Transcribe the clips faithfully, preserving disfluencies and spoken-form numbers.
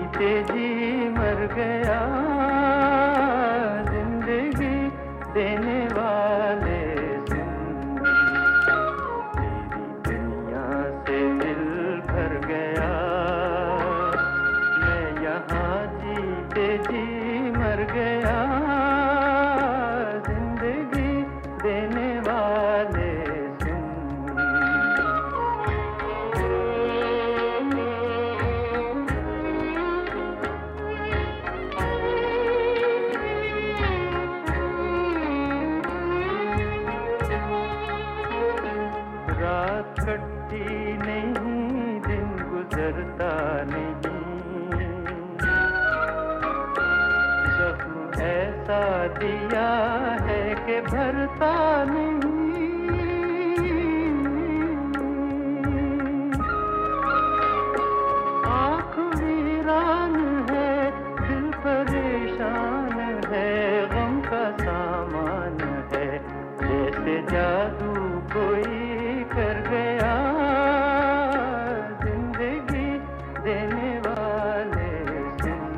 जीते जी मर गया, जिंदगी देने वाले सुन, तेरी दुनिया से दिल भर गया, मैं यहाँ जीते जी मर गया, जिंदगी देने वाले सुन। रात कटती नहीं, दिन गुजरता नहीं, जख्म ऐसा दिया है कि भरता नहीं, आँख वीरान है, दिल परेशान है, गम का सामान है, जैसे जादू कोई कर गया, जिंदगी देने वाले सुन।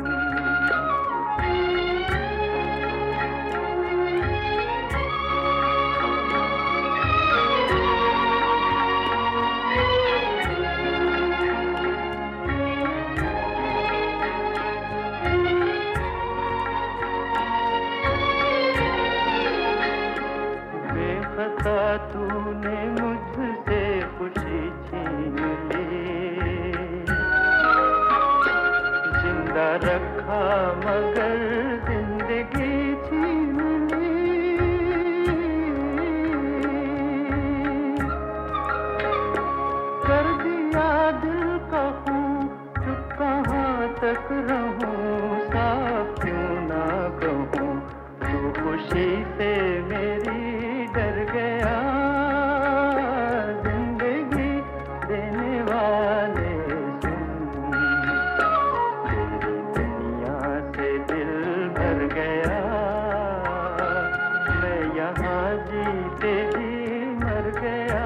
बेखता तूने मुझसे खुशी छीन ली, जिंदा रखा मगर जिंदगी छीन ली, कर दिया दिल का खून, चुप कहाँ तक रहूं, साफ क्यों ना कहूँ, तू खुशी से मेरी डर गया, जिंदगी देने वाले सुन, तेरी दुनिया से दिल भर गया, मैं यहाँ जीते जी मर गया,